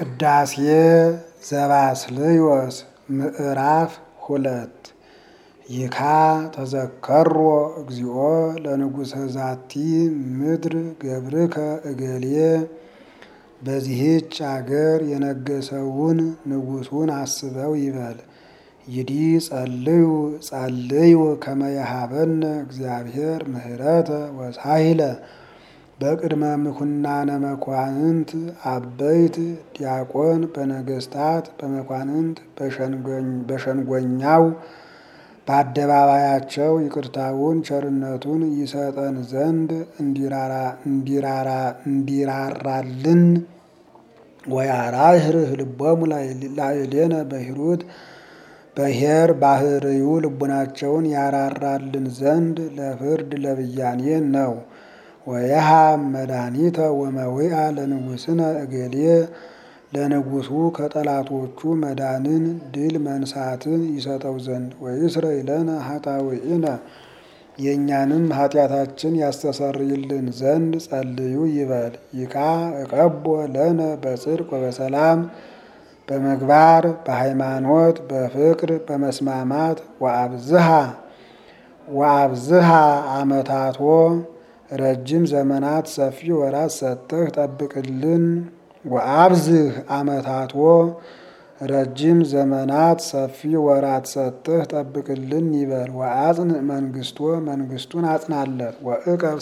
ቅዳሴ ዘባስልዮስ ምዕራፍ 2 ይካ ተዘከሮ እግዚኦ ለንጉሠ ዛቲ ምድር ገብርከ እገሌ። በዚህች አገር የነገሰውን ንጉሱን አስበው ይበል። ይዲ ጸልዩ ከመ የሀበነ እግዚአብሔር ምህረተ ወሳሂለ በቅድመ ምኩናነ መኳንንት አበይት ዲያቆን በነገስታት በመኳንንት በሸንጎኛው በአደባባያቸው ይቅርታውን ቸርነቱን ይሰጠን ዘንድ እንዲራራልን ወያራህርህ ልቦሙ ላዕሌነ በሂሩት በሄር ባህርዩ ልቡናቸውን ያራራልን ዘንድ ለፍርድ ለብያኔ ነው። ወየሃ መድኃኒተ ወመዊአ ለንጉሥነ እገሌ ለንጉሱ ከጠላቶቹ መዳንን ድል መንሳትን ይሰጠው ዘንድ ወይስረይ ለነ ኃጣውኢነ የእኛንም ኃጢአታችን ያስተሰርይልን ዘንድ ጸልዩ ይበል። ይካ እቀቦ ለነ በጽድቅ ወበሰላም በምግባር በሃይማኖት በፍቅር በመስማማት ወአብዝሃ አመታቶ ረጅም ዘመናት ሰፊ ወራት ሰጥተህ ጠብቅልን። ወአብዝህ አመታቶ ረጅም ዘመናት ሰፊ ወራት ሰጥተህ ጠብቅልን ይበል። ወአጽን መንግስቶ መንግስቱን አጽናለት። ወእቀብ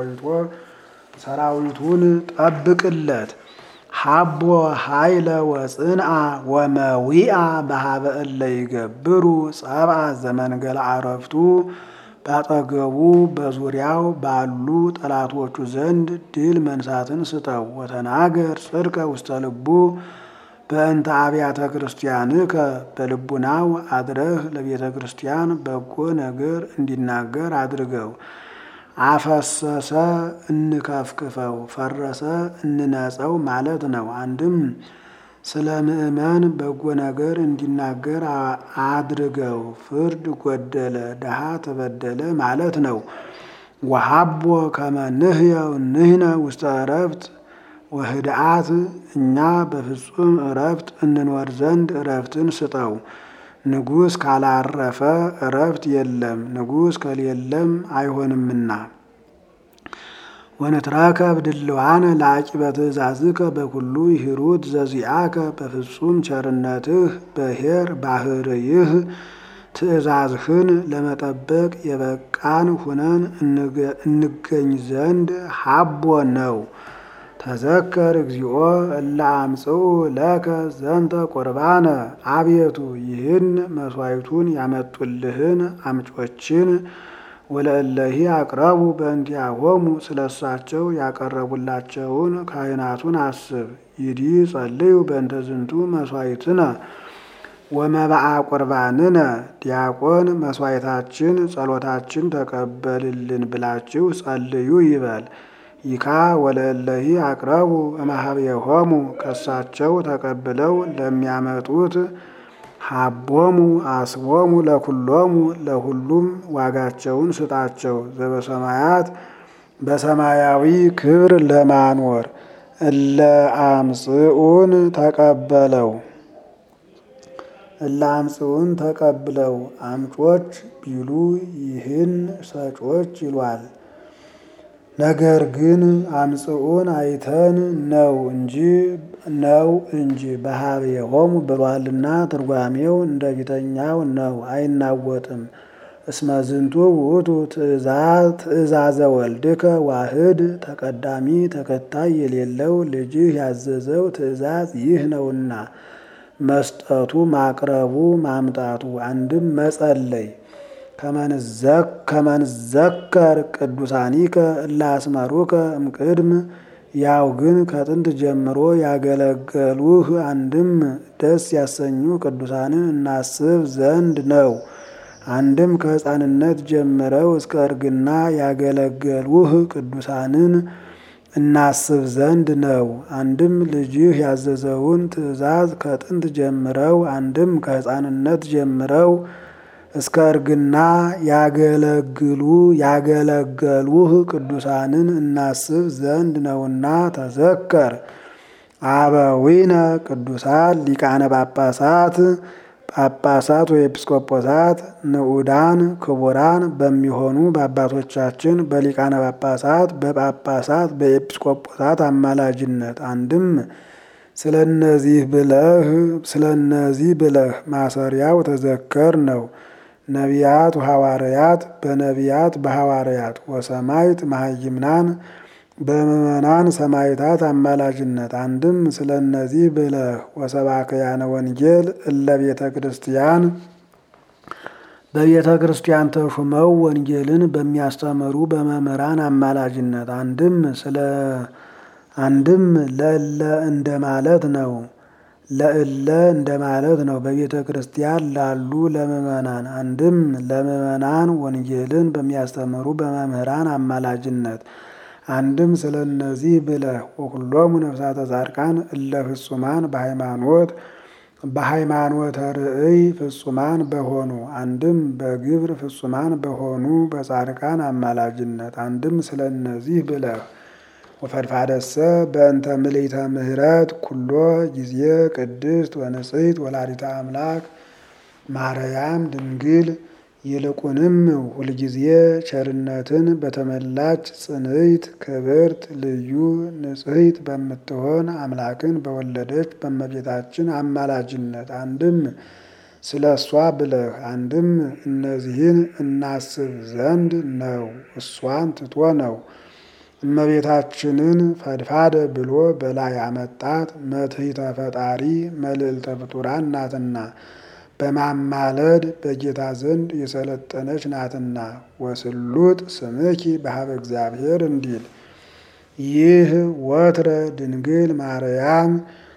ሰራዊቱን ጠብቅለት። ሀቦ ኃይለ ወጽንአ ወመዊአ በሀበ እለ ይገብሩ ጸብአ ዘመንገለ አረፍቱ ባጠገቡ በዙሪያው ባሉ ጠላቶቹ ዘንድ ድል መንሳትን ስጠው። ወተናገር ጽድቀ ውስተ ልቡ በእንተ አብያተ ክርስቲያንከ በልቡናው አድረህ ለቤተ ክርስቲያን በጎ ነገር እንዲናገር አድርገው። አፈሰሰ እንከፍክፈው ፈረሰ እንነጸው ማለት ነው። አንድም ስለ ምእመን በጎ ነገር እንዲናገር አድርገው። ፍርድ ጎደለ ድሃ ተበደለ ማለት ነው። ወሀቦ ከመ ንሕየው ንሕነ ውስተ ዕረፍት ወህድአት እኛ በፍጹም ዕረፍት እንኖር ዘንድ ዕረፍትን ስጠው። ንጉሥ ካላረፈ ዕረፍት የለም፣ ንጉሥ ከሌለም አይሆንምና። ወንትረከብ ድልዋነ ለአቂበ ትእዛዝከ በኩሉ ሂሩት ዘዚአከ በፍጹም ቸርነትህ በሄር ባህርይህ ትእዛዝህን ለመጠበቅ የበቃን ሁነን እንገኝ ዘንድ ሀቦ ነው። ተዘከር እግዚኦ እለ አምጽኡ ለከ ዘንተ ቁርባነ አቤቱ ይህን መስዋዕቱን ያመጡልህን አምጮችን ወለእለሂ አቅረቡ በእንቲአሆሙ ስለሳቸው ያቀረቡላቸውን ካህናቱን አስብ። ይዲ ጸልዩ በእንተ ዝንቱ መስዋዕትነ ወመባአ ቁርባንነ ዲያቆን መስዋዕታችን ጸሎታችን ተቀበልልን ብላችሁ ጸልዩ ይበል። ይካ ወለእለሂ አቅረቡ እምኀቤሆሙ ከሳቸው ተቀብለው ለሚያመጡት ሀቦሙ አስቦሙ ለኩሎሙ ለሁሉም ዋጋቸውን ስጣቸው። ዘበሰማያት በሰማያዊ ክብር ለማኖር እለ አምጽኡን ተቀብለው አምጮች ቢሉ ይህን ሰጮች ይሏል። ነገር ግን አምጽኡን አይተን ነው እንጂ በኀቤሆሙ ብሏልና ትርጓሜው እንደ ፊተኛው ነው፣ አይናወጥም። እስመ ዝንቱ ውእቱ ትእዛዘ ወልድከ ዋህድ ተቀዳሚ ተከታይ የሌለው ልጅህ ያዘዘው ትእዛዝ ይህ ነውና መስጠቱ ማቅረቡ ማምጣቱ አንድም መጸለይ። ከመንዘከር ቅዱሳኒከ እለ አስመሩከ እምቅድም ያው ግን ከጥንት ጀምሮ ያገለገሉህ አንድም ደስ ያሰኙ ቅዱሳንን እናስብ ዘንድ ነው። አንድም ከሕፃንነት ጀምረው እስከ እርግና ያገለገሉህ ቅዱሳንን እናስብ ዘንድ ነው። አንድም ልጅህ ያዘዘውን ትእዛዝ ከጥንት ጀምረው አንድም ከሕፃንነት ጀምረው እስከ እርግና ያገለገሉህ ቅዱሳንን እናስብ ዘንድ ነውና ተዘከር አበዊነ ቅዱሳን ሊቃነ ጳጳሳት ጳጳሳት ወኤጲስቆጶሳት ንዑዳን ክቡራን በሚሆኑ በአባቶቻችን በሊቃነ ጳጳሳት በጳጳሳት በኤጲስቆጶሳት አማላጅነት አንድም ስለነዚህ ብለህ ማሰሪያው ተዘከር ነው። ነቢያት ወሐዋርያት በነቢያት በሐዋርያት ወሰማይት መሃይምናን በምእመናን ሰማይታት አማላጅነት አንድም ስለነዚህ ብለህ ወሰባክያነ ወንጌል እለ ቤተ ክርስቲያን በቤተ ክርስቲያን ተሹመው ወንጌልን በሚያስተምሩ በመምህራን አማላጅነት አንድም ለእለ እንደማለት ነው። ለእለ እንደማለት ነው። በቤተ ክርስቲያን ላሉ ለምእመናን አንድም ለምእመናን ወንጌልን በሚያስተምሩ በመምህራን አማላጅነት አንድም ስለነዚህ ብለህ ወኩሎሙ ነፍሳተ ጻድቃን እለ ፍጹማን በሃይማኖተ ርእይ ፍጹማን በሆኑ አንድም በግብር ፍጹማን በሆኑ በጻድቃን አማላጅነት አንድም ስለነዚህ ብለህ ወፈድፋደሰ በእንተ ምልዕተ ምህረት ኩሎ ጊዜ ቅድስት ወንጽሕት ወላዲተ አምላክ ማርያም ድንግል ይልቁንም ሁልጊዜ ቸርነትን በተመላች ጽንዕት ክብርት ልዩ ንጽሕት በምትሆን አምላክን በወለደች በእመቤታችን አማላጅነት አንድም ስለ እሷ ብለህ አንድም እነዚህን እናስብ ዘንድ ነው። እሷን ትቶ ነው። እመቤታችንን ፈድፋደ ብሎ በላይ አመጣት መትሕተ ፈጣሪ መልዕልተ ፍጡራን ናትና በማማለድ በጌታ ዘንድ የሰለጠነች ናትና ወስሉጥ ስምኪ በሀበ እግዚአብሔር እንዲል ይህ ወትረ ድንግል ማርያም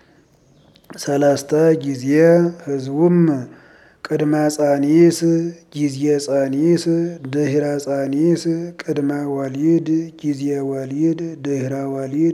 ሰለስተ ጊዜ ሕዝቡም ቅድመ ጸኒስ ጊዜ ጸኒስ ድህረ ጸኒስ ቅድመ ወሊድ ጊዜ ወሊድ ድህረ ወሊድ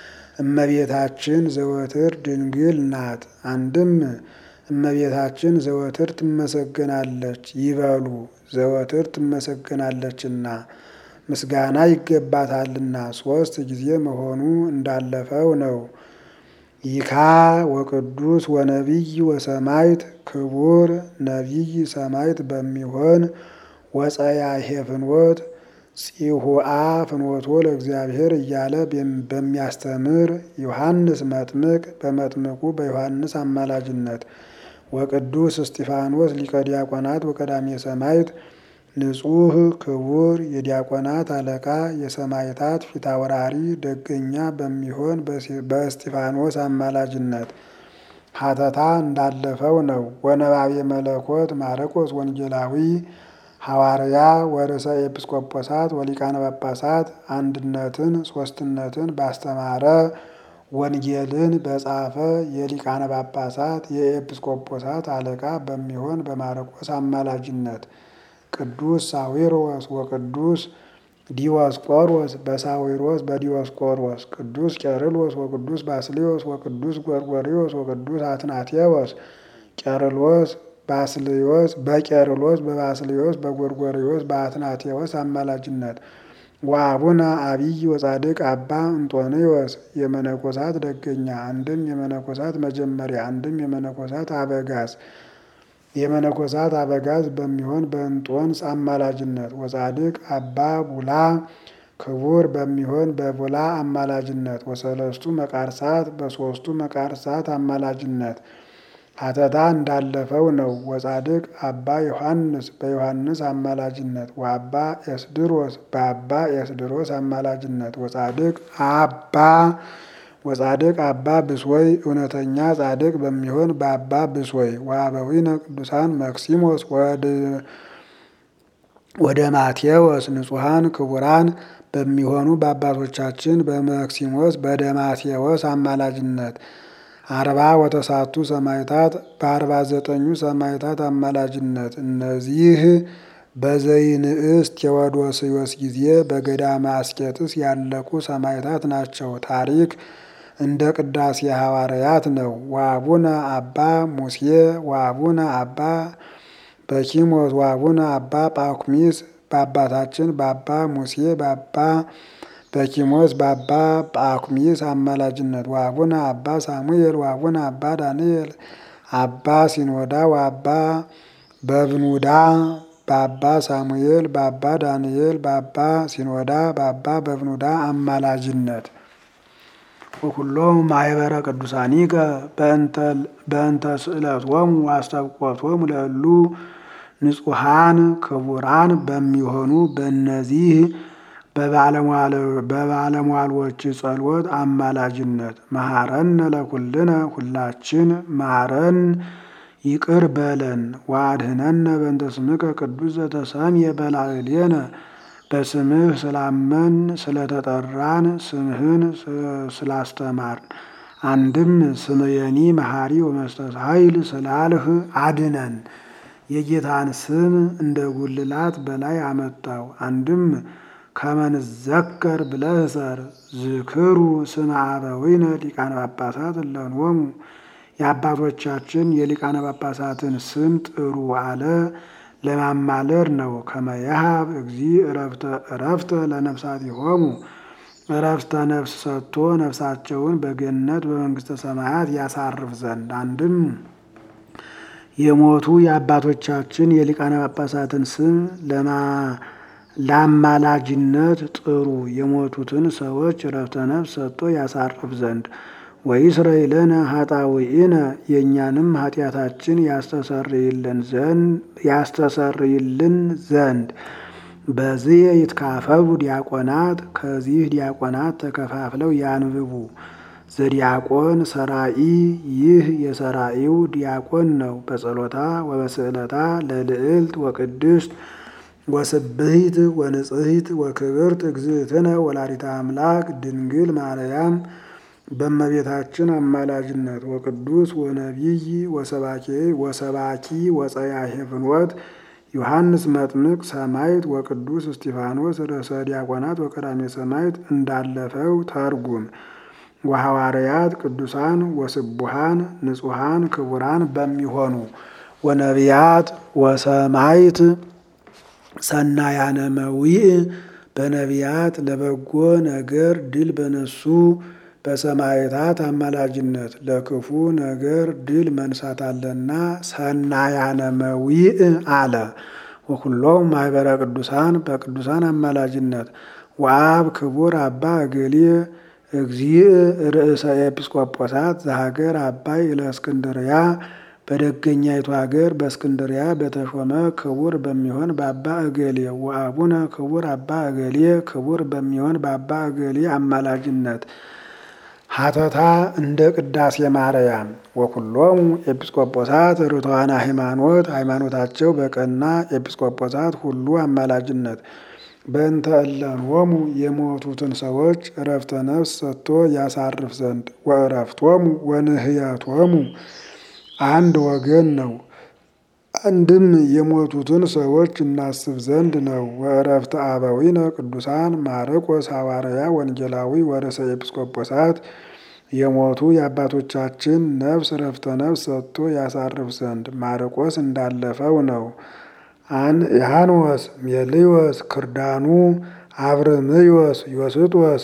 እመቤታችን ዘወትር ድንግል ናት። አንድም እመቤታችን ዘወትር ትመሰገናለች ይበሉ ዘወትር ትመሰገናለችና ምስጋና ይገባታልና 3 ጊዜ መሆኑ እንዳለፈው ነው። ይካ ወቅዱስ ወነቢይ ወሰማይት ክቡር ነቢይ ሰማይት በሚሆን ወፀያሄ ፍኖት ጽሁአ ፍኖቶ ለእግዚአብሔር እያለ በሚያስተምር ዮሐንስ መጥምቅ በመጥምቁ በዮሐንስ አማላጅነት ወቅዱስ እስጢፋኖስ ሊቀ ዲያቆናት ወቀዳሜ ሰማዕት ንጹሕ ክቡር የዲያቆናት አለቃ የሰማዕታት ፊታውራሪ ደገኛ በሚሆን በእስጢፋኖስ አማላጅነት ሀተታ እንዳለፈው ነው። ወነባቤ መለኮት ማርቆስ ወንጌላዊ ሐዋርያ ወርዕሰ ኤጲስቆጶሳት ወሊቃነ ጳጳሳት አንድነትን ሦስትነትን ባስተማረ ወንጌልን በጻፈ የሊቃነ ጳጳሳት የኤጲስቆጶሳት አለቃ በሚሆን በማርቆስ አማላጅነት ቅዱስ ሳዊሮስ ወቅዱስ ዲዮስቆሮስ በሳዊሮስ በዲዮስቆሮስ ቅዱስ ቄርሎስ ወቅዱስ ባስልዮስ ወቅዱስ ጎርጎርዮስ ወቅዱስ አትናቴዎስ ቄርሎስ ባስልዮስ በቄርሎስ በባስልዮስ በጎርጎርዮስ በአትናቴዎስ አማላጅነት ወአቡነ አቢይ ወጻድቅ አባ እንጦንዮስ የመነኮሳት ደገኛ አንድም የመነኮሳት መጀመሪያ አንድም የመነኮሳት አበጋዝ በሚሆን በእንጦንስ አማላጅነት ወጻድቅ አባ ቡላ ክቡር በሚሆን በቡላ አማላጅነት ወሰለስቱ መቃርሳት በሦስቱ መቃርሳት አማላጅነት ሀተታ እንዳለፈው ነው። ወጻድቅ አባ ዮሐንስ በዮሐንስ አማላጅነት ወአባ ኤስድሮስ በአባ ኤስድሮስ አማላጅነት ወጻድቅ አባ ብሶይ እውነተኛ ጻድቅ በሚሆን በአባ ብሶይ ወአበዊነ ቅዱሳን መክሲሞስ ወደ ማቴዎስ ንጹሐን ክቡራን በሚሆኑ በአባቶቻችን በመክሲሞስ በደማቴዎስ አማላጅነት 40 ወተሳቱ ሰማዕታት በ49 ሰማዕታት አማላጅነት እነዚህ በዘይንእስ ቴዎዶስዮስ ጊዜ በገዳመ አስቄጥስ ያለቁ ሰማዕታት ናቸው። ታሪክ እንደ ቅዳሴ ሐዋርያት ነው። ወአቡነ አባ ሙሴ ወአቡነ አባ በኪሞስ ወአቡነ አባ ጳኩሚስ በአባታችን በአባ ሙሴ በአባ በኪሞስ በአባ ጳኩሚስ አማላጅነት ወአቡነ አባ ሳሙኤል ወአቡነ አባ ዳንኤል አባ ሲኖዳ ወአባ በብኑዳ በአባ ሳሙኤል በአባ ዳንኤል በአባ ሲኖዳ በአባ በብኑዳ አማላጅነት ወኩሎም ማኅበረ ቅዱሳኒከ በእንተ ስእለቶሙ ወአስተብቆቶሙ ለእሉ ንጹሐን ክቡራን በሚሆኑ በእነዚህ በባለሟሎች ጸሎት አማላጅነት መሐረነ ለኩልነ ሁላችን ማረን ይቅር በለን ወአድኅነነ በእንተ ስምከ ቅዱስ ዘተሰምየ በላዕሌነ በስምህ ስላመን ስለተጠራን ስምህን ስላስተማርን አንድም ስምየኒ መሐሪ ወመስተሳይል ስላልህ አድነን። የጌታን ስም እንደ ጉልላት በላይ አመጣው። አንድም ከመንዘከር ብለህ ሰር ዝክሩ ስመ አበዊነ ሊቃነ ጳጳሳት እለንወሙ የአባቶቻችን የሊቃነ ጳጳሳትን ስም ጥሩ አለ ለማማለር ነው። ከመያሃብ እግዚእ እረፍተ ለነፍሳቲሆሙ እረፍተ ነፍስ ሰጥቶ ነፍሳቸውን በገነት በመንግስተ ሰማያት ያሳርፍ ዘንድ አንድም የሞቱ የአባቶቻችን የሊቃነ ጳጳሳትን ስም ለአማላጅነት ጥሩ የሞቱትን ሰዎች እረፍተ ነፍስ ሰጥቶ ያሳርፍ ዘንድ ወይስረይ ለነ ኃጣውኢነ የእኛንም ኃጢአታችን ያስተሰርይልን ዘንድ በዚህ ይትካፈሉ ዲያቆናት ከዚህ ዲያቆናት ተከፋፍለው ያንብቡ። ዘዲያቆን ሰራኢ ይህ የሰራኢው ዲያቆን ነው። በጸሎታ ወበስዕለታ ለልዕልት ወቅድስት ወስብሂት ወንጽሕት ወክብርት እግዝእትነ ወላዲተ አምላክ ድንግል ማርያም በእመቤታችን አማላጅነት ወቅዱስ ወነቢይ ወሰባኪ ወጸያሄ ፍኖት ዮሐንስ መጥምቅ ሰማዕት ወቅዱስ እስጢፋኖስ ርዕሰ ዲያቆናት ወቀዳሜ ሰማዕት እንዳለፈው ተርጉም። ወሐዋርያት ቅዱሳን ወስቡሃን ንጹሐን ክቡራን በሚሆኑ ወነቢያት ወሰማዕት ሰናያነ መዊዕ በነቢያት ለበጎ ነገር ድል በነሱ በሰማዕታት አማላጅነት ለክፉ ነገር ድል መንሳት አለና ሰናያነ መዊዕ አለ። ወኩሎም ማኅበረ ቅዱሳን በቅዱሳን አማላጅነት ወአብ ክቡር አባ እገሌ እግዚእ ርእሰ ኤጲስቆጶሳት ዘሀገር አባይ ለእስክንድርያ በደገኛይቱ ሀገር በእስክንድርያ በተሾመ ክቡር በሚሆን በአባ እገሌ ወአቡነ ክቡር አባ እገሌ ክቡር በሚሆን በአባ እገሌ አማላጅነት ሀተታ እንደ ቅዳሴ ማርያም ወኩሎሙ ኤጲስቆጶሳት ርቱዓነ ሃይማኖት ሃይማኖታቸው በቀና ኤጲስቆጶሳት ሁሉ አማላጅነት በእንተ እለንወሙ የሞቱትን ሰዎች እረፍተ ነፍስ ሰጥቶ ያሳርፍ ዘንድ ወእረፍቶሙ ወንህየቶሙ አንድ ወገን ነው። አንድም የሞቱትን ሰዎች እናስብ ዘንድ ነው። ወእረፍተ አበዊነ ቅዱሳን ማርቆስ ሐዋርያ ወንጌላዊ ወርዕሰ ኤጲስቆጶሳት የሞቱ የአባቶቻችን ነፍስ እረፍተ ነፍስ ሰጥቶ ያሳርፍ ዘንድ ማርቆስ እንዳለፈው ነው። ያኖስ ሜልዮስ ክርዳኑ አብርምዮስ ዮስጦስ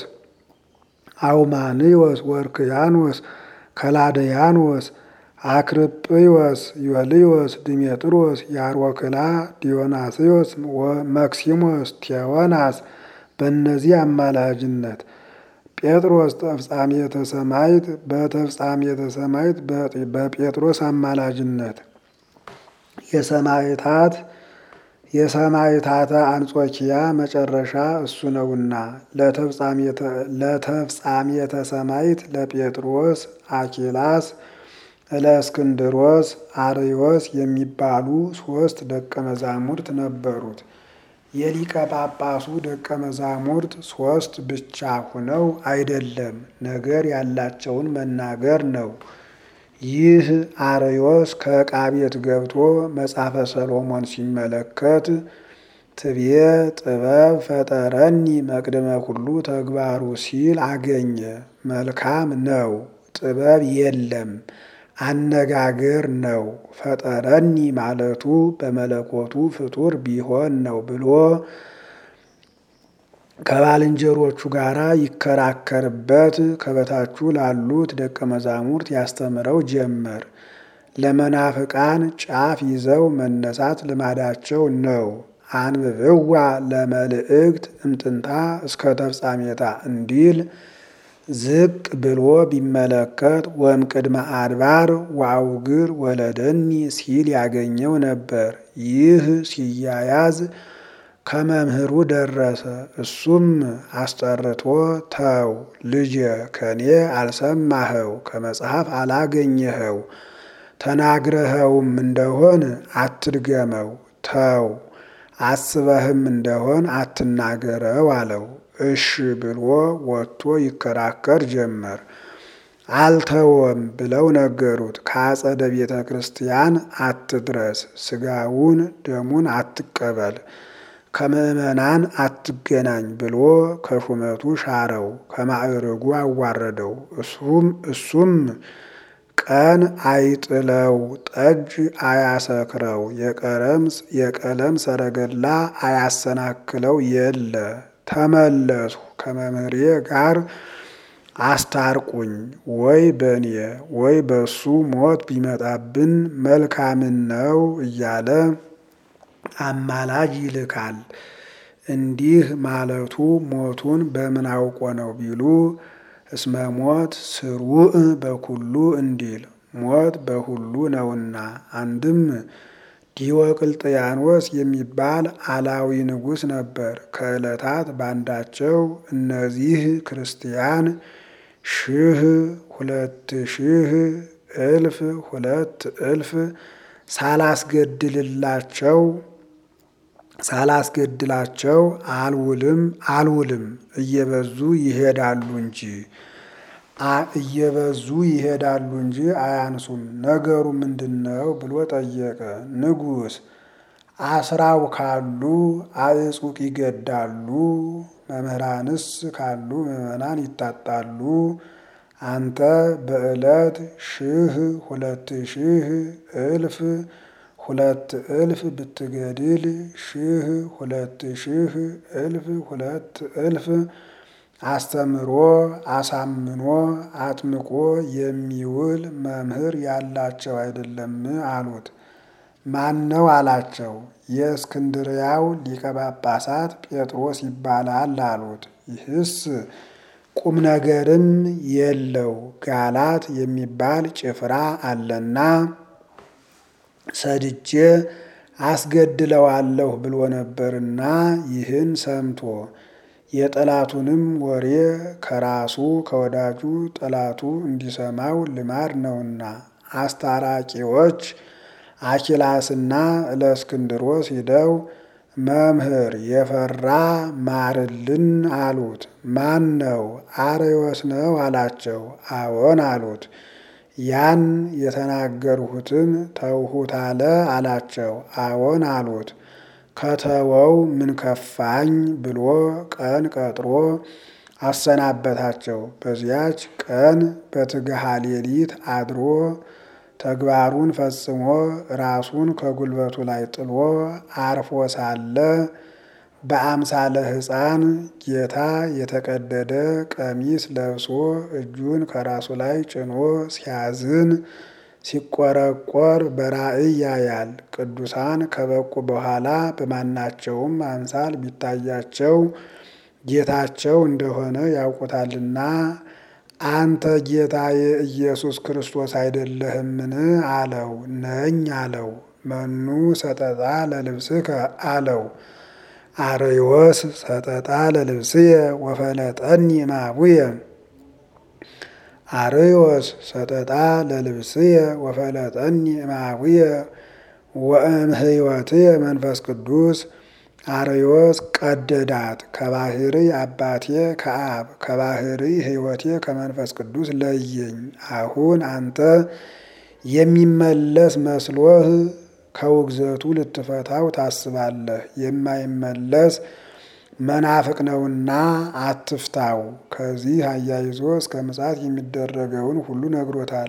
አውማንዮስ ወርክያኖስ ከላደያኖስ አክርጵዮስ ዮልዮስ ድሜጥሮስ ያሮክላ ዲዮናስዮስ መክሲሞስ ቴዎናስ በእነዚህ አማላጅነት ጴጥሮስ ተፍጻሜተ ሰማዕት በተፍጻሜተ ሰማዕት በጴጥሮስ አማላጅነት የሰማዕታተ አንጾኪያ መጨረሻ እሱ ነውና ለተፍጻሜተ ሰማዕት ለጴጥሮስ አኪላስ ለእስክንድሮስ አርዮስ የሚባሉ 3 ደቀ መዛሙርት ነበሩት። የሊቀ ጳጳሱ ደቀ መዛሙርት 3 ብቻ ሆነው አይደለም፣ ነገር ያላቸውን መናገር ነው። ይህ አርዮስ ከዕቃ ቤት ገብቶ መጽሐፈ ሰሎሞን ሲመለከት ትቤ ጥበብ ፈጠረኒ መቅድመ ኩሉ ተግባሩ ሲል አገኘ። መልካም ነው፣ ጥበብ የለም አነጋገር ነው። ፈጠረኒ ማለቱ በመለኮቱ ፍጡር ቢሆን ነው ብሎ ከባልንጀሮቹ ጋር ይከራከርበት ከበታቹ ላሉት ደቀ መዛሙርት ያስተምረው ጀመር። ለመናፍቃን ጫፍ ይዘው መነሳት ልማዳቸው ነው። አንብብዋ ለመልእክት እምጥንታ እስከ ተፍጻሜታ እንዲል ዝቅ ብሎ ቢመለከት ወእምቅድመ አድባር ወአውግር ወለደኒ ሲል ያገኘው ነበር። ይህ ሲያያዝ ከመምህሩ ደረሰ። እሱም አስጠርቶ ተው ልጄ ከኔ አልሰማኸው ከመጽሐፍ አላገኘኸው ተናግረኸውም እንደሆን አትድገመው፣ ተው አስበህም እንደሆን አትናገረው አለው። እሺ ብሎ ወጥቶ ይከራከር ጀመር። አልተወም ብለው ነገሩት። ከአጸደ ቤተ ክርስቲያን አትድረስ፣ ስጋውን ደሙን አትቀበል፣ ከምእመናን አትገናኝ ብሎ ከሹመቱ ሻረው፣ ከማዕረጉ አዋረደው። እሱም ቀን አይጥለው ጠጅ አያሰክረው የቀለም ሰረገላ አያሰናክለው የለ ተመለሱ ከመምህሬ ጋር አስታርቁኝ፣ ወይ በእኔ ወይ በሱ ሞት ቢመጣብን መልካምን ነው እያለ አማላጅ ይልካል። እንዲህ ማለቱ ሞቱን በምን አውቆ ነው ቢሉ እስመ ሞት ስሩዕ በኩሉ እንዲል ሞት በሁሉ ነውና። አንድም ዲዮቅልጥያኖስ የሚባል አላዊ ንጉሥ ነበር። ከዕለታት ባንዳቸው እነዚህ ክርስቲያን 1000 2000 1000 2000 ሳላስገድላቸው አልውልም እየበዙ ይሄዳሉ እንጂ አያንሱም። ነገሩ ምንድነው ብሎ ጠየቀ። ንጉሥ አስራው ካሉ አዕጹቅ ይገዳሉ፣ መምህራንስ ካሉ ምዕመናን ይታጣሉ። አንተ በዕለት 1000 2000 1000 2000 ብትገድል 1000 2000 1000 2000 አስተምሮ አሳምኖ አጥምቆ የሚውል መምህር ያላቸው አይደለም አሉት። ማን ነው አላቸው። የእስክንድርያው ሊቀ ጳጳሳት ጴጥሮስ ይባላል አሉት። ይህስ ቁም ነገርም የለው ጋላት የሚባል ጭፍራ አለና ሰድጄ አስገድለዋለሁ ብሎ ነበርና ይህን ሰምቶ የጠላቱንም ወሬ ከራሱ ከወዳጁ ጠላቱ እንዲሰማው ልማድ ነውና አስታራቂዎች አኪላስና እለእስክንድሮስ ሂደው መምህር የፈራ ማርልን አሉት። ማን ነው? አርዮስ ነው አላቸው። አዎን አሉት። ያን የተናገርሁትን ተውሁት አለ አላቸው። አዎን አሉት። ከተወው ምን ከፋኝ ብሎ ቀን ቀጥሮ አሰናበታቸው። በዚያች ቀን በትግሃ ሌሊት አድሮ ተግባሩን ፈጽሞ ራሱን ከጉልበቱ ላይ ጥሎ አርፎ ሳለ በአምሳለ ሕፃን ጌታ የተቀደደ ቀሚስ ለብሶ እጁን ከራሱ ላይ ጭኖ ሲያዝን ሲቆረቆር በራእይ ያያል። ቅዱሳን ከበቁ በኋላ በማናቸውም አምሳል ቢታያቸው ጌታቸው እንደሆነ ያውቁታልና አንተ ጌታዬ ኢየሱስ ክርስቶስ አይደለህምን? አለው። ነኝ አለው። መኑ ሰጠጣ ለልብስከ አለው። አርዮስ ሰጠጣ ለልብስየ ወፈለጠኒ እምአቡየ አርዮስ ሰጠጣ ለልብስየ ወፈለጠኒ እምአቡየ ወእምሕይወትየ መንፈስ ቅዱስ አርዮስ ቀደዳት ከባህሪ አባቴ ከአብ ከባህሪ ሕይወቴ ከመንፈስ ቅዱስ ለየኝ። አሁን አንተ የሚመለስ መስሎህ ከውግዘቱ ልትፈታው ታስባለህ። የማይመለስ መናፍቅ ነውና አትፍታው። ከዚህ አያይዞ እስከ ምጽአት የሚደረገውን ሁሉ ነግሮታል።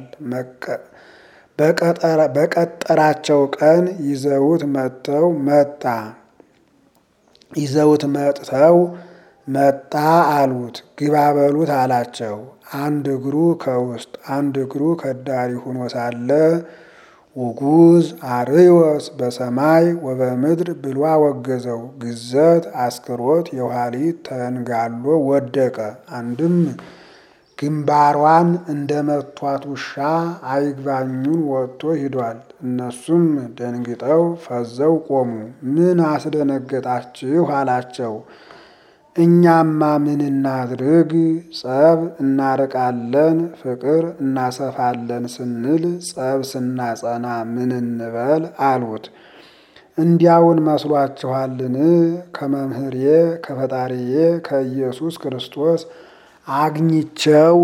በቀጠራቸው ቀን ይዘውት መጥተው መጣ አሉት። ግባ በሉት አላቸው። አንድ እግሩ ከውስጥ አንድ እግሩ ከዳሪ ሆኖ ሳለ ውጉዝ አርዮስ በሰማይ ወበምድር ብሎ አወገዘው። ግዘት አስክሮት የኋሊት ተንጋሎ ወደቀ። አንድም ግንባሯን እንደ መቷት ውሻ አይግባኙን ወጥቶ ሂዷል። እነሱም ደንግጠው ፈዘው ቆሙ። ምን አስደነገጣችሁ አላቸው። እኛማ ምን እናድርግ? ጸብ እናርቃለን፣ ፍቅር እናሰፋለን ስንል ጸብ ስናጸና ምን እንበል አሉት። እንዲያውን መስሏችኋልን? ከመምህሬ ከፈጣሪዬ ከኢየሱስ ክርስቶስ አግኝቸው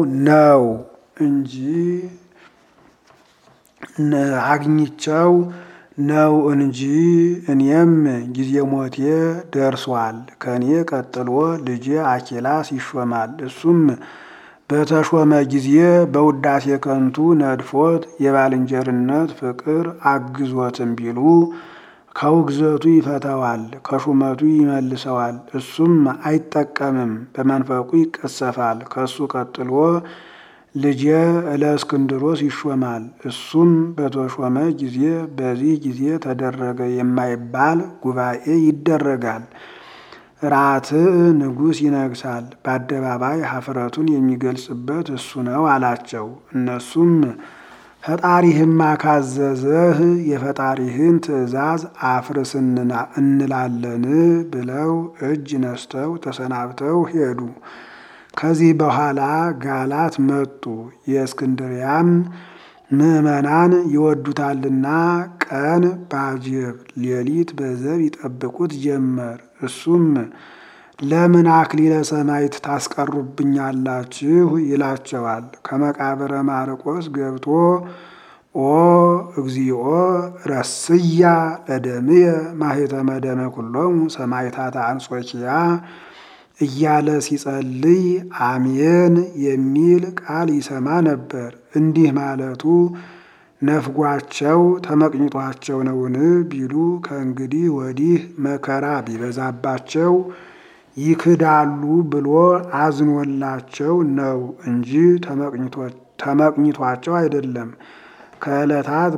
ነው እንጂ እኔም ጊዜ ሞቴ ደርሷል። ከኔ ቀጥሎ ልጄ አኪላስ ይሾማል። እሱም በተሾመ ጊዜ በውዳሴ ከንቱ ነድፎት የባልንጀርነት ፍቅር አግዞትም ቢሉ ከውግዘቱ ይፈተዋል፣ ከሹመቱ ይመልሰዋል። እሱም አይጠቀምም፣ በመንፈቁ ይቀሰፋል። ከሱ ቀጥሎ ልጄ እለእስክንድሮስ ይሾማል። እሱም በተሾመ ጊዜ በዚህ ጊዜ ተደረገ የማይባል ጉባኤ ይደረጋል። ራትዕ ንጉሥ ይነግሳል። በአደባባይ ኀፍረቱን የሚገልጽበት እሱ ነው አላቸው። እነሱም ፈጣሪህማ ካዘዘህ የፈጣሪህን ትእዛዝ አፍርስ እንላለን ብለው እጅ ነስተው ተሰናብተው ሄዱ። ከዚህ በኋላ ጋላት መጡ። የእስክንድርያም ምዕመናን ይወዱታልና ቀን ባጀብ ሌሊት በዘብ ይጠብቁት ጀመር። እሱም ለምን አክሊለ ሰማዕት ታስቀሩብኛላችሁ ይላቸዋል። ከመቃብረ ማርቆስ ገብቶ ኦ እግዚኦ ረስያ ለደምየ ማኅተመ ደመ ኩሎሙ ሰማዕታተ አንጾኪያ እያለ ሲጸልይ አሜን የሚል ቃል ይሰማ ነበር። እንዲህ ማለቱ ነፍጓቸው ተመቅኝቷቸው ነውን ቢሉ ከእንግዲህ ወዲህ መከራ ቢበዛባቸው ይክዳሉ ብሎ አዝኖላቸው ነው እንጂ ተመቅኝቷቸው አይደለም። ከዕለታት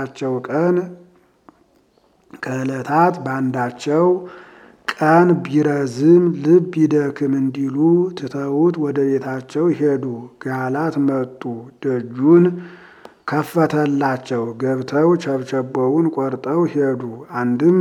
ባንዳቸው ቀን ቢረዝም ልብ ይደክም እንዲሉ ትተውት ወደ ቤታቸው ሄዱ። ጋላት መጡ። ደጁን ከፈተላቸው። ገብተው ቸብቸቦውን ቆርጠው ሄዱ። አንድም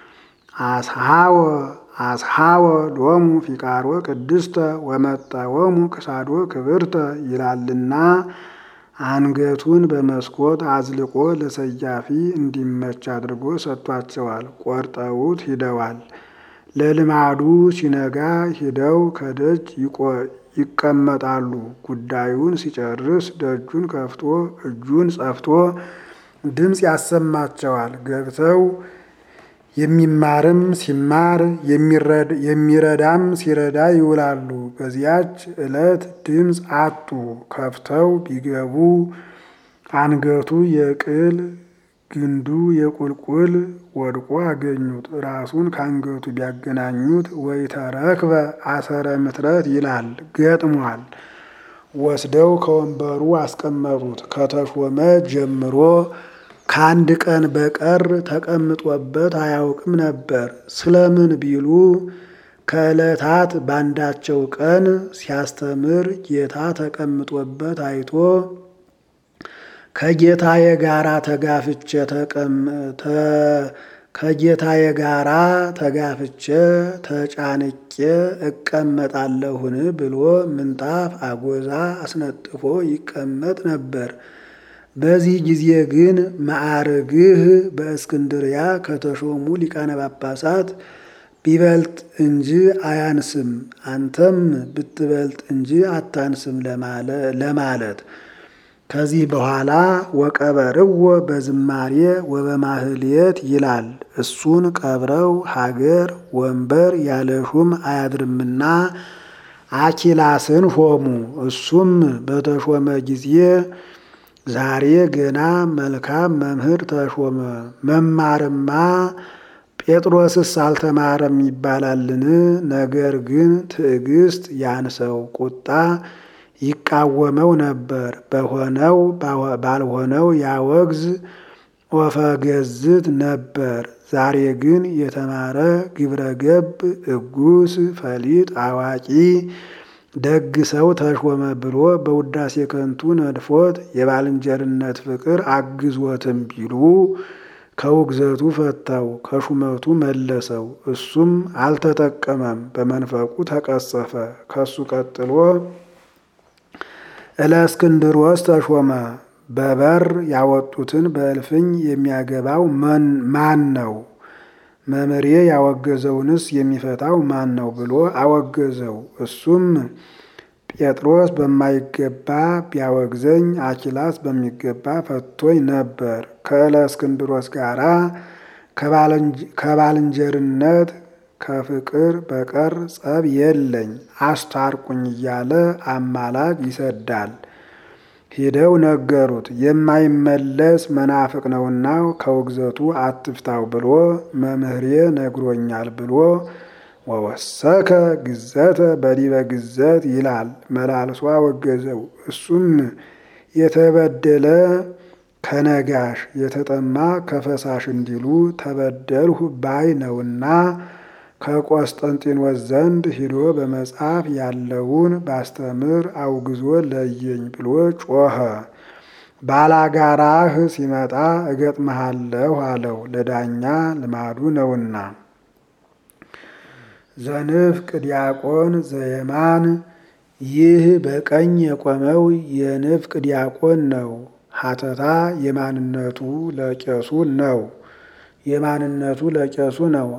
አስሃወ ሎሙ ፊቃሮ ቅድስተ ወመጠወሙ ክሳዶ ክብርተ ይላልና አንገቱን በመስኮት አዝልቆ ለሰያፊ እንዲመች አድርጎ ሰጥቷቸዋል። ቆርጠውት ሂደዋል። ለልማዱ ሲነጋ ሂደው ከደጅ ይቀመጣሉ። ጉዳዩን ሲጨርስ ደጁን ከፍቶ እጁን ጸፍቶ ድምፅ ያሰማቸዋል። ገብተው የሚማርም ሲማር የሚረዳም ሲረዳ ይውላሉ። በዚያች ዕለት ድምፅ አጡ። ከፍተው ቢገቡ አንገቱ የቅል ግንዱ የቁልቁል ወድቆ አገኙት። ራሱን ከአንገቱ ቢያገናኙት ወይ ተረክበ አሰረ ምትረት ይላል፣ ገጥሟል። ወስደው ከወንበሩ አስቀመጡት። ከተሾመ ጀምሮ ከአንድ ቀን በቀር ተቀምጦበት አያውቅም ነበር። ስለምን ቢሉ ከዕለታት ባንዳቸው ቀን ሲያስተምር ጌታ ተቀምጦበት አይቶ ከጌታዬ ጋራ ተጋፍቼ ተጫንቄ እቀመጣለሁን ብሎ ምንጣፍ አጎዛ አስነጥፎ ይቀመጥ ነበር። በዚህ ጊዜ ግን ማዕርግህ በእስክንድርያ ከተሾሙ ሊቃነ ጳጳሳት ቢበልጥ እንጂ አያንስም፣ አንተም ብትበልጥ እንጂ አታንስም ለማለት። ከዚህ በኋላ ወቀበርዎ በዝማሬ ወበማህሌት ይላል። እሱን ቀብረው ሀገር ወንበር ያለ ሹም አያድርምና አኪላስን ሾሙ። እሱም በተሾመ ጊዜ ዛሬ ገና መልካም መምህር ተሾመ። መማርማ ጴጥሮስስ አልተማረም ይባላልን? ነገር ግን ትዕግስት ያንሰው፣ ቁጣ ይቃወመው ነበር። በሆነው ባልሆነው ያወግዝ ወፈገዝት ነበር። ዛሬ ግን የተማረ ግብረ ገብ፣ እጉስ፣ ፈሊጥ፣ አዋቂ ደግ ሰው ተሾመ ብሎ በውዳሴ ከንቱ ነድፎት የባልንጀርነት ፍቅር አግዞትም ቢሉ ከውግዘቱ ፈታው፣ ከሹመቱ መለሰው። እሱም አልተጠቀመም፣ በመንፈቁ ተቀሰፈ። ከሱ ቀጥሎ እለእስክንድሮስ ተሾመ። በበር ያወጡትን በእልፍኝ የሚያገባው ማን ነው? መምሬ ያወገዘውንስ የሚፈታው ማን ነው ብሎ አወገዘው። እሱም ጴጥሮስ በማይገባ ቢያወግዘኝ አኪላስ በሚገባ ፈቶኝ ነበር። ከእለእስክንድሮስ ጋራ ከባልንጀርነት ከፍቅር በቀር ጸብ የለኝ፣ አስታርቁኝ እያለ አማላጅ ይሰዳል። ሂደው ነገሩት። የማይመለስ መናፍቅ ነውና ከውግዘቱ አትፍታው ብሎ መምህሬ ነግሮኛል ብሎ ወወሰከ ግዘተ በዲበ ግዘት ይላል። መላልሶ አወገዘው። እሱም የተበደለ ከነጋሽ የተጠማ ከፈሳሽ እንዲሉ ተበደልሁ ባይ ነውና ከቆስጠንጢኖስ ዘንድ ሂዶ በመጽሐፍ ያለውን ባስተምር አውግዞ ለየኝ ብሎ ጮኸ። ባላጋራህ ሲመጣ እገጥመሃለሁ አለው። ለዳኛ ልማዱ ነውና። ዘንፍቅ ዲያቆን ዘየማን፣ ይህ በቀኝ የቆመው የንፍቅ ዲያቆን ነው። ሀተታ የማንነቱ ለቄሱ ነው። የማንነቱ ለቄሱ ነው።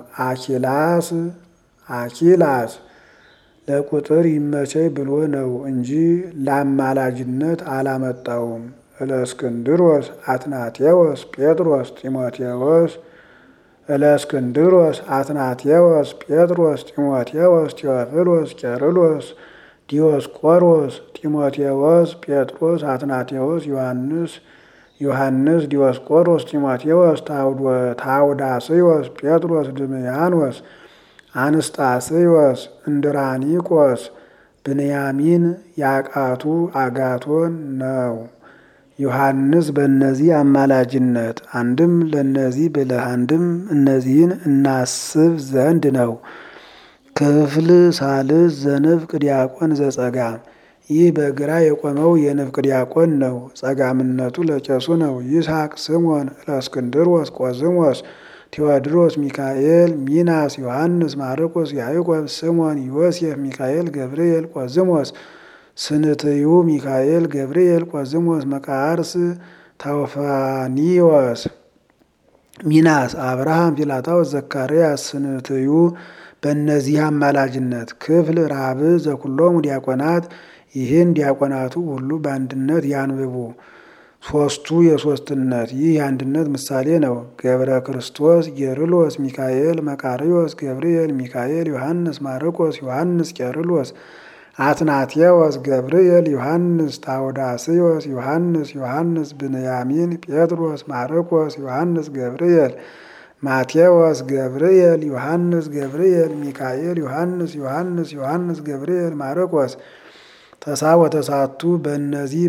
አኪላስ ለቁጥር ይመቸኝ ብሎ ነው እንጂ ለአማላጅነት አላመጣውም። እለእስክንድሮስ፣ አትናቴዎስ፣ ጴጥሮስ፣ ጢሞቴዎስ እለእስክንድሮስ፣ አትናቴዎስ፣ ጴጥሮስ፣ ጢሞቴዎስ፣ ቴዎፍሎስ፣ ቄርሎስ፣ ዲዮስቆሮስ፣ ጢሞቴዎስ፣ ጴጥሮስ፣ አትናቴዎስ፣ ዮሐንስ፣ ዲዮስቆሮስ፣ ጢሞቴዎስ፣ ታውዳስዮስ፣ ጴጥሮስ፣ ድምያኖስ፣ አንስጣስዮስ፣ እንድራኒቆስ፣ ብንያሚን፣ ያቃቱ፣ አጋቶን ነው። ዮሐንስ በእነዚህ አማላጅነት አንድም ለእነዚህ ብለህ አንድም እነዚህን እናስብ ዘንድ ነው። ክፍል ሳልስ ዘንፍቅ ዲያቆን ዘጸጋም፣ ይህ በግራ የቆመው የንፍቅ ዲያቆን ነው። ጸጋምነቱ ለቄሱ ነው። ይስሐቅ፣ ስምዖን፣ እለእስክንድሮስ፣ ቆዝሞስ፣ ቴዎድሮስ፣ ሚካኤል፣ ሚናስ፣ ዮሐንስ፣ ማርቆስ፣ ያዕቆብ፣ ስምዖን፣ ዮሴፍ፣ ሚካኤል፣ ገብርኤል፣ ቆዝሞስ፣ ስንትዩ፣ ሚካኤል፣ ገብርኤል፣ ቆዝሞስ፣ መቃርስ፣ ታውፋኒዮስ፣ ሚናስ፣ አብርሃም፣ ፊላታዎስ፣ ዘካርያስ፣ ስንትዩ በእነዚህ አማላጅነት። ክፍል ራብዕ ዘኩሎሙ ዲያቆናት፣ ይህን ዲያቆናቱ ሁሉ በአንድነት ያንብቡ። ሶስቱ የሶስትነት፣ ይህ የአንድነት ምሳሌ ነው። ገብረ ክርስቶስ፣ ጌርሎስ፣ ሚካኤል፣ መቃርዮስ፣ ገብርኤል፣ ሚካኤል፣ ዮሐንስ፣ ማርቆስ፣ ዮሐንስ፣ ቄርሎስ፣ አትናቴዎስ፣ ገብርኤል፣ ዮሐንስ፣ ታውዳስዮስ፣ ዮሐንስ፣ ብንያሚን፣ ጴጥሮስ፣ ማርቆስ፣ ዮሐንስ፣ ገብርኤል፣ ማቴዎስ፣ ገብርኤል፣ ዮሐንስ፣ ገብርኤል፣ ሚካኤል፣ ዮሐንስ፣ ገብርኤል፣ ማርቆስ። ወተሳቱ በእነዚህ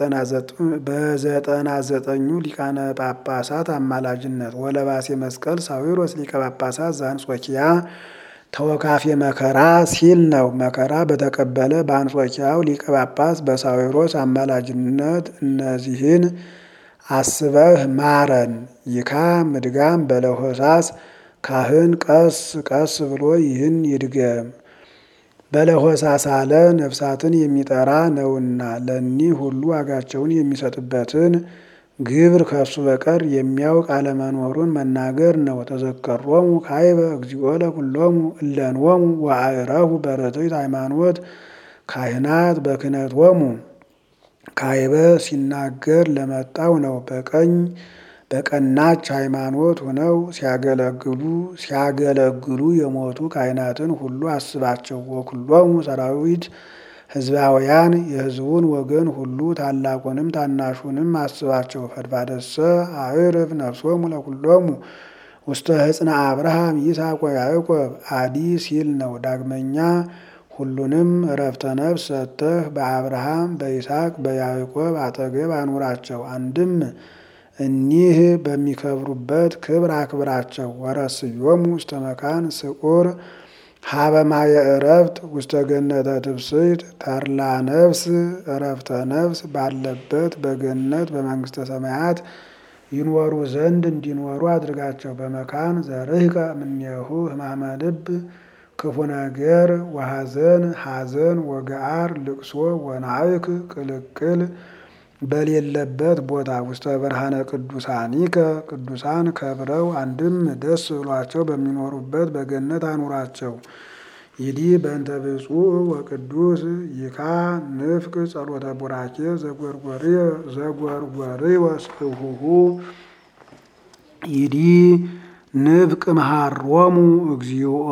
በ99 ሊቃነ ጳጳሳት አማላጅነት። ወለባሴ መስቀል ሳዊሮስ ሊቀ ጳጳሳት ዘአንጾኪያ ተወካፌ መከራ ሲል ነው። መከራ በተቀበለ በአንጾኪያው ሊቀ ጳጳስ በሳዊሮስ አማላጅነት እነዚህን አስበህ ማረን። ይካ ምድጋም በለሆሳስ ካህን ቀስ ቀስ ብሎ ይህን ይድገም። በለሆሳስ አለ ነፍሳትን የሚጠራ ነውና ለእኒህ ሁሉ ዋጋቸውን የሚሰጥበትን ግብር ከሱ በቀር የሚያውቅ አለመኖሩን መናገር ነው። ተዘከሮሙ ካይበ እግዚኦ ለኩሎሙ እለንወሙ ወአዕረፉ በርትዕት ሃይማኖት ካህናት በክህነቶሙ። ካይበ ሲናገር ለመጣው ነው። በቀናች ሃይማኖት ሆነው ሲያገለግሉ የሞቱ ካህናትን ሁሉ አስባቸው። ወኩሎሙ ሰራዊት ሕዝባውያን የሕዝቡን ወገን ሁሉ ታላቁንም ታናሹንም አስባቸው። ፈድፋደሰ አዕርፍ ነፍሶሙ ለኩሎሙ ውስተ ሕፅነ አብርሃም ይስሐቅ ወያዕቆብ አዲ ሲል ነው። ዳግመኛ ሁሉንም ዕረፍተ ነፍስ ሰጥተህ በአብርሃም በይስሐቅ በያዕቆብ አጠገብ አኑራቸው። አንድም እኒህ በሚከብሩበት ክብር አክብራቸው። ወረስዮሙ ውስተ መካን ስዑር ሀበ ማየ ዕረፍት ውስተ ገነተ ትፍስሕት ተድላ ነፍስ ዕረፍተ ነፍስ ባለበት በገነት በመንግስተ ሰማያት ይኖሩ ዘንድ እንዲኖሩ አድርጋቸው። በመካን ዘርህቀ እምኔሁ ሕማመ ልብ ክፉ ነገር ወሐዘን ሐዘን ወገአር ልቅሶ ወናዕክ ቅልቅል በሌለበት ቦታ ውስተ ብርሃነ ቅዱሳኒከ ቅዱሳን ከብረው አንድም ደስ ብሏቸው በሚኖሩበት በገነት አኑራቸው። ይዲ በእንተ ብፁዕ ወቅዱስ ይካ ንፍቅ ጸሎተ ቡራኬ ዘጎርጎሪ ወስሁሁ ይዲ ንፍቅ መሃሮሙ እግዚኦ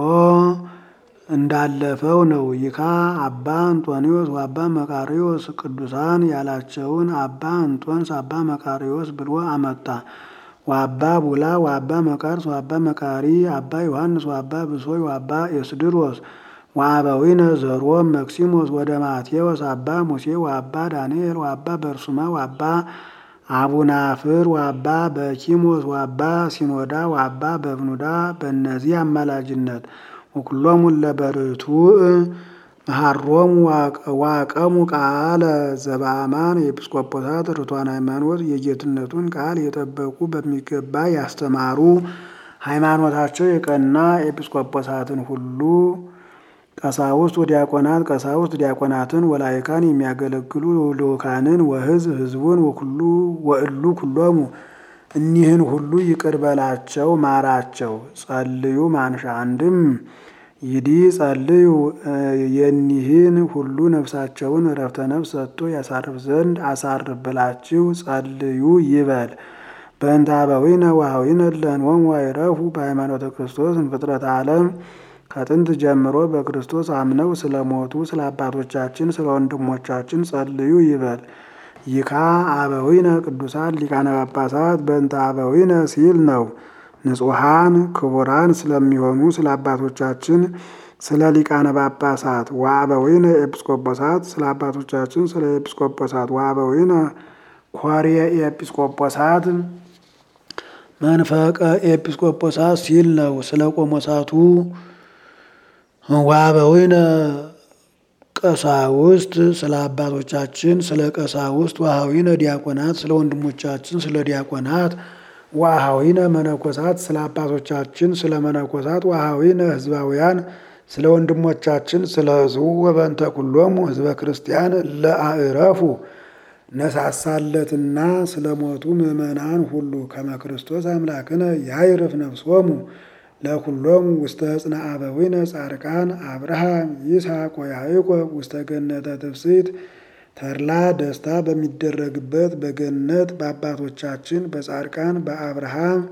እንዳለፈው ነው። ይካ አባ አንጦኒዎስ ወአባ መቃሪዎስ ቅዱሳን ያላቸውን አባ አንጦንስ አባ መቃሪዎስ ብሎ አመጣ። ወአባ ቡላ ወአባ መቃርስ ወአባ መቃሪ አባ ዮሐንስ ወአባ ብሶይ ወአባ ኤስድሮስ ወአበዊነ ዘሮም መክሲሞስ ወደ ማቴዎስ አባ ሙሴ ወአባ ዳንኤል ወአባ በርሱማ ወአባ አቡናፍር ወአባ በኪሞስ ወአባ ሲኖዳ ወአባ በብኑዳ በእነዚህ አማላጅነት ወኩሎሙ ለበርቱዕ መሃሮሙ ዋቀሙ ቃለ ዘበአማን የኤጲስቆጶሳት ርቱዓን ሃይማኖት የጌትነቱን ቃል የጠበቁ በሚገባ ያስተማሩ ሃይማኖታቸው የቀና ኤጲስቆጶሳትን ሁሉ ቀሳውስት ወዲያቆናት ቀሳውስት ዲያቆናትን ወላይካን የሚያገለግሉ ልኡካንን ወሕዝብ ሕዝቡን ወእሉ ኩሎሙ እኒህን ሁሉ ይቅር በላቸው ማራቸው። ጸልዩ ማንሻ አንድም ይዲ ጸልዩ የኒህን ሁሉ ነፍሳቸውን ዕረፍተ ነፍስ ሰጥቶ ያሳርፍ ዘንድ አሳርፍ ብላችሁ ጸልዩ ይበል። በእንተ አበዊነ ወአኀዊነ ለንወሙ አይረፉ በሃይማኖተ ክርስቶስ እንፍጥረተ ዓለም ከጥንት ጀምሮ በክርስቶስ አምነው ስለሞቱ ስለ አባቶቻችን ስለ ወንድሞቻችን ጸልዩ ይበል። ይካ አበዊነ ቅዱሳን ሊቃነ ጳጳሳት በእንተ አበዊነ ሲል ነው። ንጹሐን ክቡራን ስለሚሆኑ ስለ አባቶቻችን ስለ ሊቃነ ጳጳሳት ወአበዊነ ኤጲስቆጶሳት ስለ አባቶቻችን ስለ ኤጲስቆጶሳት ወአበዊነ ኮርየ ኤጲስቆጶሳት መንፈቀ ኤጲስቆጶሳት ሲል ነው። ስለ ቆሞሳቱ ወአበዊነ ቀሳውስት ስለ አባቶቻችን ስለ ቀሳውስት ወአኀዊነ ዲያቆናት ስለ ወንድሞቻችን ስለ ዲያቆናት ወአኀዊነ መነኮሳት ስለ አባቶቻችን ስለ መነኮሳት ወአኀዊነ ሕዝባውያን ስለ ወንድሞቻችን ስለ ሕዝቡ ወበእንተ ኩሎሙ ሕዝበ ክርስቲያን ለአዕረፉ ነሳሳለትና ስለ ሞቱ ምእመናን ሁሉ ከመ ክርስቶስ አምላክነ ያዕርፍ ነፍሶሙ ለኩሎሙ ውስተ ሕፅነ አበዊነ ጻድቃን አብርሃም ይስሐቅ ወያዕቆብ ውስተ ገነተ ትፍስሕት ተድላ ደስታ በሚደረግበት በገነት በአባቶቻችን በጻድቃን በአብርሃም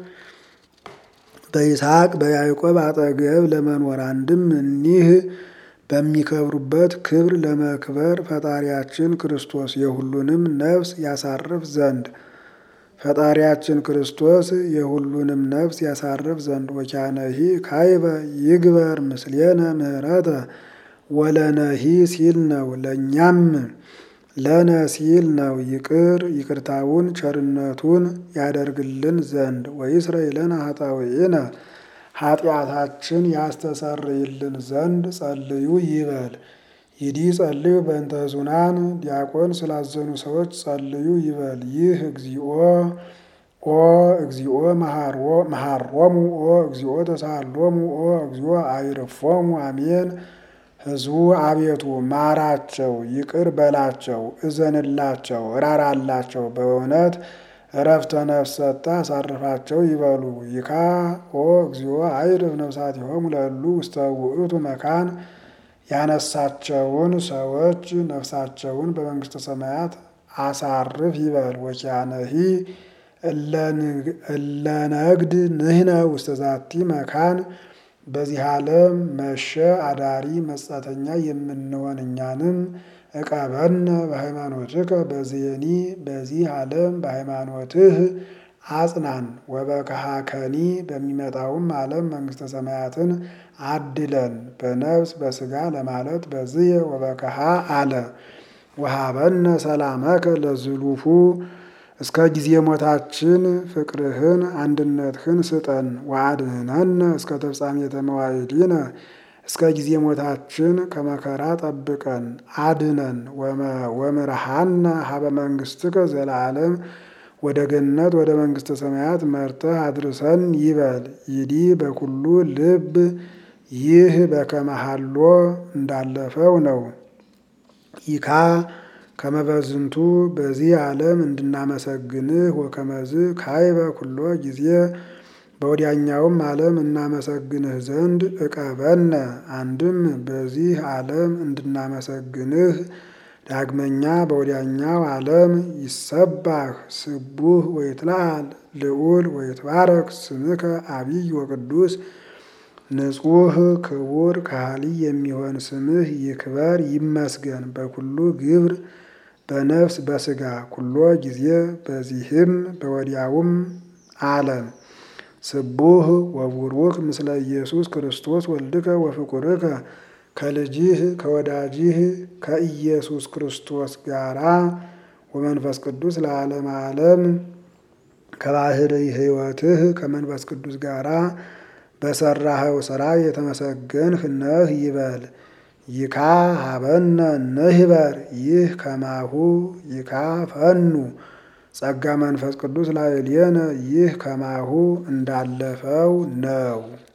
በይስሐቅ በያዕቆብ አጠገብ ለመኖር አንድም እኒህ በሚከብሩበት ክብር ለመክበር ፈጣሪያችን ክርስቶስ የሁሉንም ነፍስ ያሳርፍ ዘንድ ፈጣሪያችን ክርስቶስ የሁሉንም ነፍስ ያሳርፍ ዘንድ ወኪያነሂ ካይበ ይግበር ምስሌነ ምህረተ ወለነሂ ሲል ነው። ለእኛም ለነ ሲል ነው። ይቅርታውን ቸርነቱን ያደርግልን ዘንድ ወይስረይ ለነ ኃጣውኢነ ኃጢአታችን ያስተሰርይልን ዘንድ ጸልዩ ይበል። ይዲ ጸልዩ በእንተ ሕዙናን ዲያቆን ስላዘኑ ሰዎች ጸልዩ ይበል። ይህ እግዚኦ ኦ እግዚኦ መሃሮሙ ኦ እግዚኦ ተሳሃሎሙ ኦ እግዚኦ አይርፎሙ አሜን። ሕዝቡ አቤቱ ማራቸው፣ ይቅር በላቸው፣ እዘንላቸው፣ ራራላቸው፣ በእውነት ዕረፍተ ነፍስ ሰጥተህ አሳርፋቸው ይበሉ። ይካ ኦ እግዚኦ አይርፍ ነፍሳቲሆሙ ለእሉ ውስተ ውእቱ መካን ያነሳቸውን ሰዎች ነፍሳቸውን በመንግስተ ሰማያት አሳርፍ ይበል። ወኪያነሂ እለነግድ ንሕነ ውስተ ዛቲ መካን በዚህ ዓለም መሸ አዳሪ መጻተኛ የምንሆን እኛንም እቀበነ በሃይማኖትከ በዚየኒ በዚህ ዓለም በሃይማኖትህ አጽናን። ወበከሃከኒ በሚመጣውም ዓለም መንግሥተ ሰማያትን አድለን በነፍስ በሥጋ ለማለት በዝየ ወበከሃ አለ። ወሀበነ ሰላመከ ለዝሉፉ እስከ ጊዜ ሞታችን ፍቅርህን አንድነትህን ስጠን። ወአድኅነነ እስከ ተፍጻሜተ መዋዕሊነ እስከ ጊዜ ሞታችን ከመከራ ጠብቀን አድነን። ወምርሃነ ሀበ መንግሥትከ ዘለዓለም ወደ ገነት ወደ መንግሥተ ሰማያት መርተህ አድርሰን ይበል። ይዲ በኩሉ ልብ ይህ በከመሃሎ እንዳለፈው ነው። ይካ ከመበዝንቱ በዚህ ዓለም እንድናመሰግንህ ወከመዝ ካይበ ኩሎ ጊዜ በወዲያኛውም ዓለም እናመሰግንህ ዘንድ እቀበነ። አንድም በዚህ ዓለም እንድናመሰግንህ ዳግመኛ በወዲያኛው ዓለም ይሰባህ ስቡህ ወይትለዓል ልዑል ወይትባረክ ስምከ አቢይ ወቅዱስ ንጹሕ ክቡር ካህሊ የሚሆን ስምህ ይክበር ይመስገን በኩሉ ግብር በነፍስ በሥጋ ኩሎ ጊዜ በዚህም በወዲያውም ዓለም። ስቡህ ወቡሩክ ምስለ ኢየሱስ ክርስቶስ ወልድከ ወፍቁርከ ከልጅህ ከወዳጅህ ከኢየሱስ ክርስቶስ ጋራ ወመንፈስ ቅዱስ ለዓለም ዓለም ከባሕርይ ሕይወትህ ከመንፈስ ቅዱስ ጋራ በሰራኸው ሥራ የተመሰገንህ ነህ ይበል። ይካ ሀበነ ንህበር ይህ ከማሁ ይካ ፈኑ ጸጋ መንፈስ ቅዱስ ላዕሌነ ይህ ከማሁ እንዳለፈው ነው።